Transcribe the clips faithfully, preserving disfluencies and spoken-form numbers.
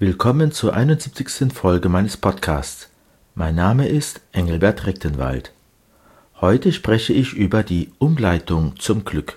Willkommen zur einundsiebzigsten Folge meines Podcasts. Mein Name ist Engelbert Rechtenwald. Heute spreche ich über die Umleitung zum Glück.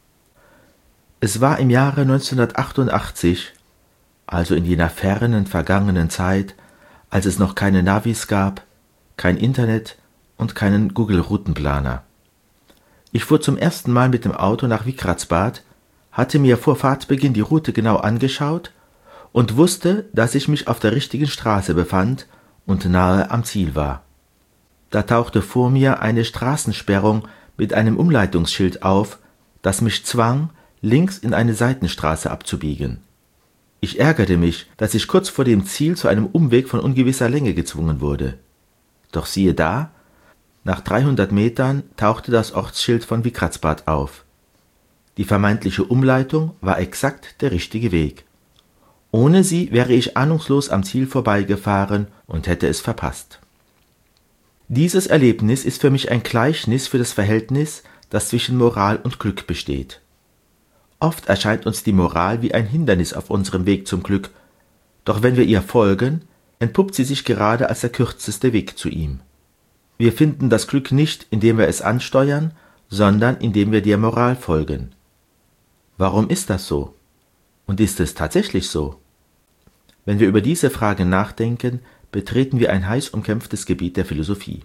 Es war im Jahre neunzehnhundertachtundachtzig, also in jener fernen vergangenen Zeit, als es noch keine Navis gab, kein Internet und keinen Google-Routenplaner. Ich fuhr zum ersten Mal mit dem Auto nach Wickratsbad, hatte mir vor Fahrtbeginn die Route genau angeschaut und wusste, dass ich mich auf der richtigen Straße befand und nahe am Ziel war. Da tauchte vor mir eine Straßensperrung mit einem Umleitungsschild auf, das mich zwang, links in eine Seitenstraße abzubiegen. Ich ärgerte mich, dass ich kurz vor dem Ziel zu einem Umweg von ungewisser Länge gezwungen wurde. Doch siehe da, nach dreihundert Metern tauchte das Ortsschild von Wickratsbad auf. Die vermeintliche Umleitung war exakt der richtige Weg. Ohne sie wäre ich ahnungslos am Ziel vorbeigefahren und hätte es verpasst. Dieses Erlebnis ist für mich ein Gleichnis für das Verhältnis, das zwischen Moral und Glück besteht. Oft erscheint uns die Moral wie ein Hindernis auf unserem Weg zum Glück, doch wenn wir ihr folgen, entpuppt sie sich gerade als der kürzeste Weg zu ihm. Wir finden das Glück nicht, indem wir es ansteuern, sondern indem wir der Moral folgen. Warum ist das so? Und ist es tatsächlich so? Wenn wir über diese Frage nachdenken, betreten wir ein heiß umkämpftes Gebiet der Philosophie.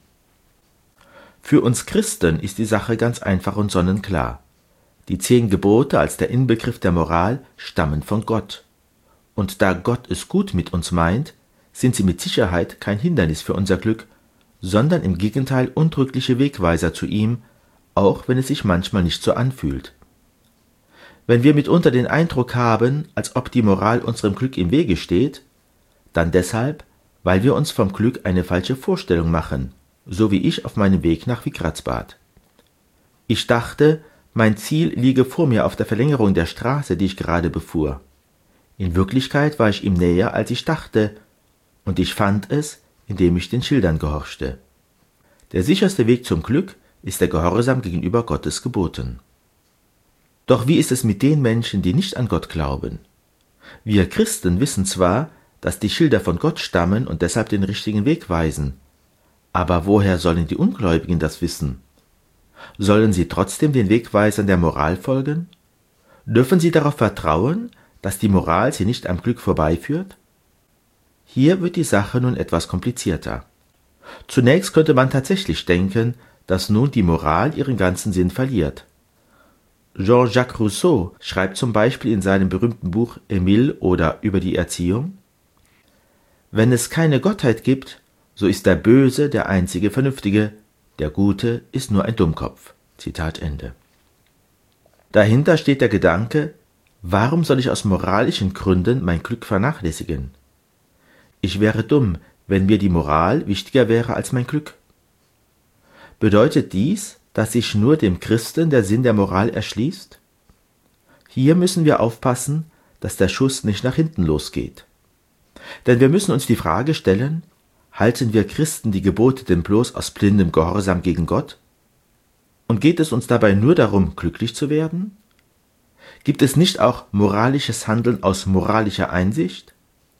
Für uns Christen ist die Sache ganz einfach und sonnenklar. Die zehn Gebote als der Inbegriff der Moral stammen von Gott. Und da Gott es gut mit uns meint, sind sie mit Sicherheit kein Hindernis für unser Glück, sondern im Gegenteil untrügliche Wegweiser zu ihm, auch wenn es sich manchmal nicht so anfühlt. Wenn wir mitunter den Eindruck haben, als ob die Moral unserem Glück im Wege steht, dann deshalb, weil wir uns vom Glück eine falsche Vorstellung machen, so wie ich auf meinem Weg nach Wickratsbad. Ich dachte, mein Ziel liege vor mir auf der Verlängerung der Straße, die ich gerade befuhr. In Wirklichkeit war ich ihm näher, als ich dachte, und ich fand es, indem ich den Schildern gehorchte. Der sicherste Weg zum Glück ist der Gehorsam gegenüber Gottes Geboten. Doch wie ist es mit den Menschen, die nicht an Gott glauben? Wir Christen wissen zwar, dass die Schilder von Gott stammen und deshalb den richtigen Weg weisen. Aber woher sollen die Ungläubigen das wissen? Sollen sie trotzdem den Wegweisern der Moral folgen? Dürfen sie darauf vertrauen, dass die Moral sie nicht am Glück vorbeiführt? Hier wird die Sache nun etwas komplizierter. Zunächst könnte man tatsächlich denken, dass nun die Moral ihren ganzen Sinn verliert. Jean-Jacques Rousseau schreibt zum Beispiel in seinem berühmten Buch Emile oder über die Erziehung: Wenn es keine Gottheit gibt, so ist der Böse der einzige Vernünftige, der Gute ist nur ein Dummkopf. Zitat Ende. Dahinter steht der Gedanke, warum soll ich aus moralischen Gründen mein Glück vernachlässigen? Ich wäre dumm, wenn mir die Moral wichtiger wäre als mein Glück. Bedeutet dies, dass sich nur dem Christen der Sinn der Moral erschließt? Hier müssen wir aufpassen, dass der Schuss nicht nach hinten losgeht. Denn wir müssen uns die Frage stellen, halten wir Christen die Gebote denn bloß aus blindem Gehorsam gegen Gott? Und geht es uns dabei nur darum, glücklich zu werden? Gibt es nicht auch moralisches Handeln aus moralischer Einsicht?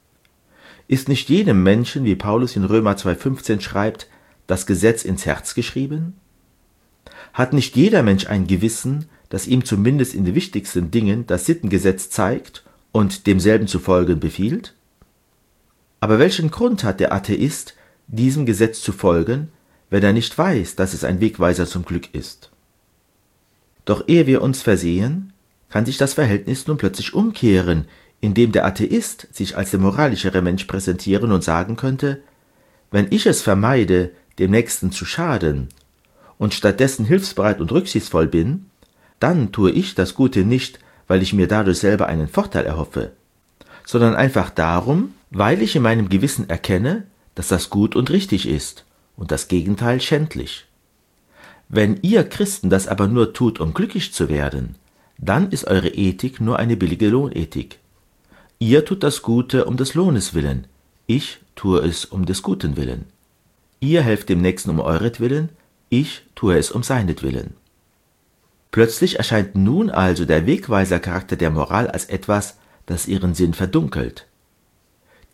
Ist nicht jedem Menschen, wie Paulus in Römer zwei fünfzehn schreibt, das Gesetz ins Herz geschrieben? Hat nicht jeder Mensch ein Gewissen, das ihm zumindest in den wichtigsten Dingen das Sittengesetz zeigt und demselben zu folgen befiehlt? Aber welchen Grund hat der Atheist, diesem Gesetz zu folgen, wenn er nicht weiß, dass es ein Wegweiser zum Glück ist? Doch ehe wir uns versehen, kann sich das Verhältnis nun plötzlich umkehren, indem der Atheist sich als der moralischere Mensch präsentieren und sagen könnte: Wenn ich es vermeide, dem Nächsten zu schaden, und stattdessen hilfsbereit und rücksichtsvoll bin, dann tue ich das Gute nicht, weil ich mir dadurch selber einen Vorteil erhoffe, sondern einfach darum, weil ich in meinem Gewissen erkenne, dass das gut und richtig ist und das Gegenteil schändlich. Wenn ihr Christen das aber nur tut, um glücklich zu werden, dann ist eure Ethik nur eine billige Lohnethik. Ihr tut das Gute um des Lohnes willen, ich tue es um des Guten willen. Ihr helft dem Nächsten um euretwillen, ich tue es um seinetwillen. Plötzlich erscheint nun also der Wegweisercharakter der Moral als etwas, das ihren Sinn verdunkelt.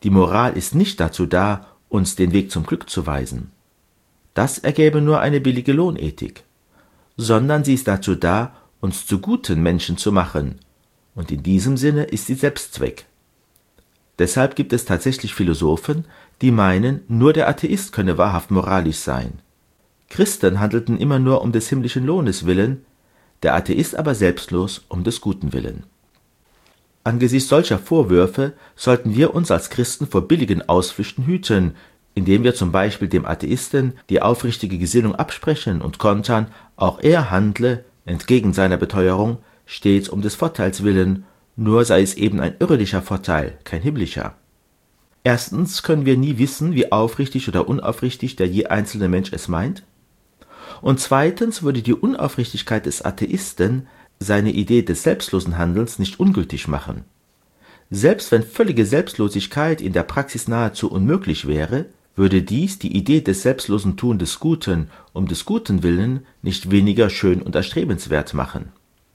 Die Moral ist nicht dazu da, uns den Weg zum Glück zu weisen. Das ergäbe nur eine billige Lohnethik. Sondern sie ist dazu da, uns zu guten Menschen zu machen. Und in diesem Sinne ist sie Selbstzweck. Deshalb gibt es tatsächlich Philosophen, die meinen, nur der Atheist könne wahrhaft moralisch sein. Christen handelten immer nur um des himmlischen Lohnes willen, der Atheist aber selbstlos um des Guten willen. Angesichts solcher Vorwürfe sollten wir uns als Christen vor billigen Ausflüchten hüten, indem wir zum Beispiel dem Atheisten die aufrichtige Gesinnung absprechen und kontern, auch er handle, entgegen seiner Beteuerung, stets um des Vorteils willen, nur sei es eben ein irdischer Vorteil, kein himmlischer. Erstens können wir nie wissen, wie aufrichtig oder unaufrichtig der je einzelne Mensch es meint. Und zweitens würde die Unaufrichtigkeit des Atheisten seine Idee des selbstlosen Handelns nicht ungültig machen. Selbst wenn völlige Selbstlosigkeit in der Praxis nahezu unmöglich wäre, würde dies die Idee des selbstlosen Tun des Guten um des Guten willen nicht weniger schön und erstrebenswert machen.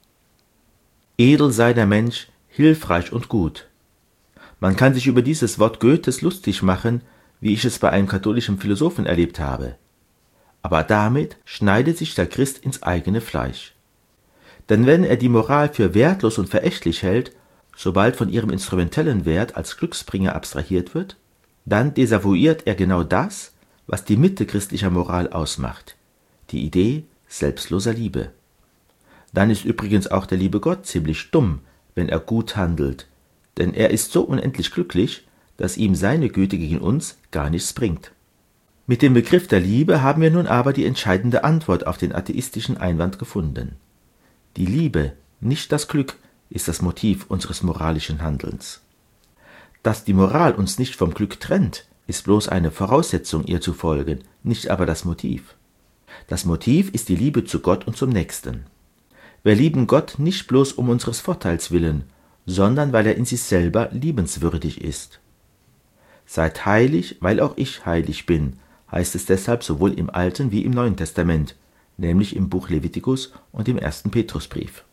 Edel sei der Mensch, hilfreich und gut. Man kann sich über dieses Wort Goethes lustig machen, wie ich es bei einem katholischen Philosophen erlebt habe. Aber damit schneidet sich der Christ ins eigene Fleisch. Denn wenn er die Moral für wertlos und verächtlich hält, sobald von ihrem instrumentellen Wert als Glücksbringer abstrahiert wird, dann desavouiert er genau das, was die Mitte christlicher Moral ausmacht, die Idee selbstloser Liebe. Dann ist übrigens auch der liebe Gott ziemlich dumm, wenn er gut handelt, denn er ist so unendlich glücklich, dass ihm seine Güte gegen uns gar nichts bringt. Mit dem Begriff der Liebe haben wir nun aber die entscheidende Antwort auf den atheistischen Einwand gefunden. Die Liebe, nicht das Glück, ist das Motiv unseres moralischen Handelns. Dass die Moral uns nicht vom Glück trennt, ist bloß eine Voraussetzung, ihr zu folgen, nicht aber das Motiv. Das Motiv ist die Liebe zu Gott und zum Nächsten. Wir lieben Gott nicht bloß um unseres Vorteils willen, sondern weil er in sich selber liebenswürdig ist. Seid heilig, weil auch ich heilig bin, heißt es deshalb sowohl im Alten wie im Neuen Testament, nämlich im Buch Levitikus und im ersten Petrusbrief.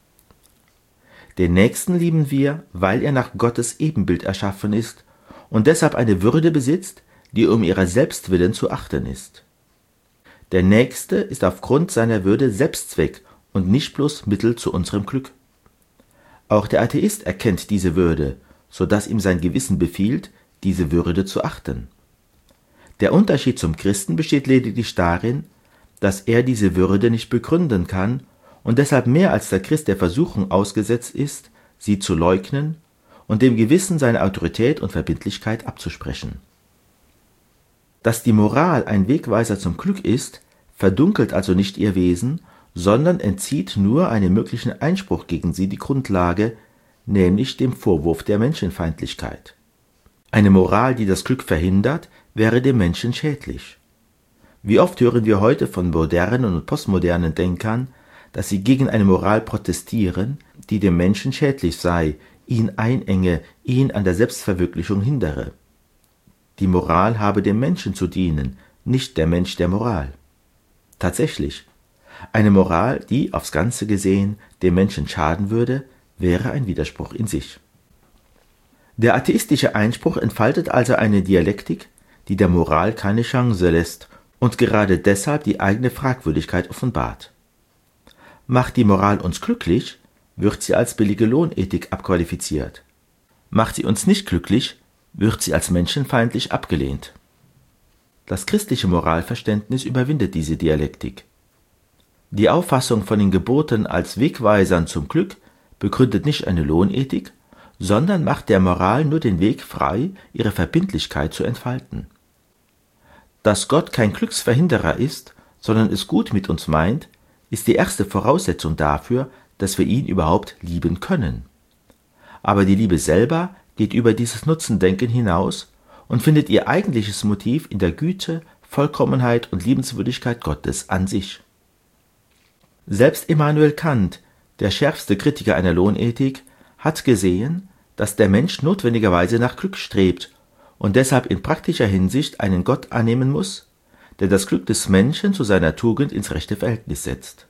Den Nächsten lieben wir, weil er nach Gottes Ebenbild erschaffen ist und deshalb eine Würde besitzt, die um ihrer selbst willen zu achten ist. Der Nächste ist aufgrund seiner Würde Selbstzweck und nicht bloß Mittel zu unserem Glück. Auch der Atheist erkennt diese Würde, so dass ihm sein Gewissen befiehlt, diese Würde zu achten. Der Unterschied zum Christen besteht lediglich darin, dass er diese Würde nicht begründen kann und deshalb mehr als der Christ der Versuchung ausgesetzt ist, sie zu leugnen und dem Gewissen seine Autorität und Verbindlichkeit abzusprechen. Dass die Moral ein Wegweiser zum Glück ist, verdunkelt also nicht ihr Wesen, sondern entzieht nur einem möglichen Einspruch gegen sie die Grundlage, nämlich dem Vorwurf der Menschenfeindlichkeit. Eine Moral, die das Glück verhindert, wäre dem Menschen schädlich. Wie oft hören wir heute von modernen und postmodernen Denkern, dass sie gegen eine Moral protestieren, die dem Menschen schädlich sei, ihn einenge, ihn an der Selbstverwirklichung hindere. Die Moral habe dem Menschen zu dienen, nicht der Mensch der Moral. Tatsächlich, eine Moral, die, aufs Ganze gesehen, dem Menschen schaden würde, wäre ein Widerspruch in sich. Der atheistische Einspruch entfaltet also eine Dialektik, die der Moral keine Chance lässt und gerade deshalb die eigene Fragwürdigkeit offenbart. Macht die Moral uns glücklich, wird sie als billige Lohnethik abqualifiziert. Macht sie uns nicht glücklich, wird sie als menschenfeindlich abgelehnt. Das christliche Moralverständnis überwindet diese Dialektik. Die Auffassung von den Geboten als Wegweisern zum Glück begründet nicht eine Lohnethik, sondern macht der Moral nur den Weg frei, ihre Verbindlichkeit zu entfalten. Dass Gott kein Glücksverhinderer ist, sondern es gut mit uns meint, ist die erste Voraussetzung dafür, dass wir ihn überhaupt lieben können. Aber die Liebe selber geht über dieses Nutzendenken hinaus und findet ihr eigentliches Motiv in der Güte, Vollkommenheit und Liebenswürdigkeit Gottes an sich. Selbst Immanuel Kant, der schärfste Kritiker einer Lohnethik, hat gesehen, dass der Mensch notwendigerweise nach Glück strebt und deshalb in praktischer Hinsicht einen Gott annehmen muss, der das Glück des Menschen zu seiner Tugend ins rechte Verhältnis setzt.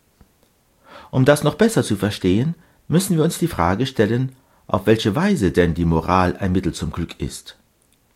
Um das noch besser zu verstehen, müssen wir uns die Frage stellen, auf welche Weise denn die Moral ein Mittel zum Glück ist.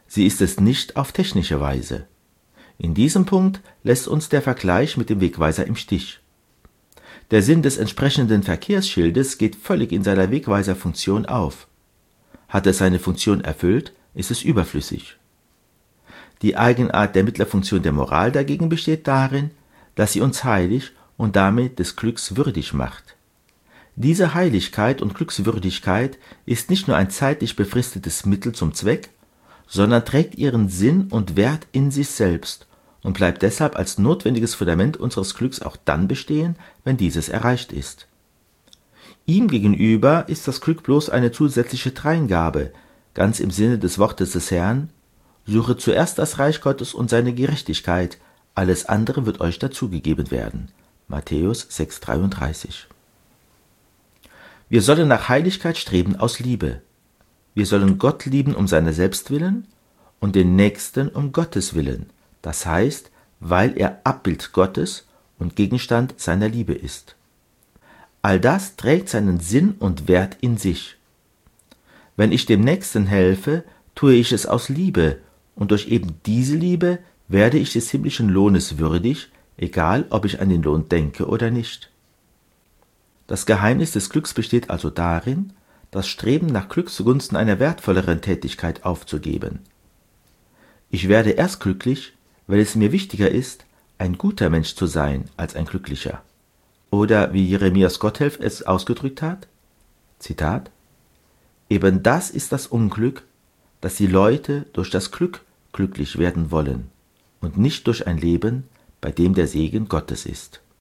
sie ist es nicht auf technische Weise. In diesem Punkt lässt uns der Vergleich mit dem Wegweiser im Stich. Der Sinn des entsprechenden Verkehrsschildes geht völlig in seiner Wegweiserfunktion auf. Hat es seine Funktion erfüllt, ist es überflüssig. Die Eigenart der Mittlerfunktion der Moral dagegen besteht darin, dass sie uns heilig und damit des Glücks würdig macht. Diese Heiligkeit und Glückswürdigkeit ist nicht nur ein zeitlich befristetes Mittel zum Zweck, sondern trägt ihren Sinn und Wert in sich selbst und bleibt deshalb als notwendiges Fundament unseres Glücks auch dann bestehen, wenn dieses erreicht ist. Ihm gegenüber ist das Glück bloß eine zusätzliche Dreingabe, ganz im Sinne des Wortes des Herrn: Suche zuerst das Reich Gottes und seine Gerechtigkeit, alles andere wird euch dazugegeben werden. Matthäus sechs dreiunddreißig. Wir sollen nach Heiligkeit streben aus Liebe. Wir sollen Gott lieben um seiner selbst willen und den Nächsten um Gottes willen, das heißt, weil er Abbild Gottes und Gegenstand seiner Liebe ist. All das trägt seinen Sinn und Wert in sich. Wenn ich dem Nächsten helfe, tue ich es aus Liebe, und durch eben diese Liebe werde ich des himmlischen Lohnes würdig, egal ob ich an den Lohn denke oder nicht. Das Geheimnis des Glücks besteht also darin, das Streben nach Glück zugunsten einer wertvolleren Tätigkeit aufzugeben. Ich werde erst glücklich, weil es mir wichtiger ist, ein guter Mensch zu sein, als ein glücklicher. Oder wie Jeremias Gotthelf es ausgedrückt hat, Zitat: Eben das ist das Unglück, dass die Leute durch das Glück glücklich werden wollen und nicht durch ein Leben, bei dem der Segen Gottes ist.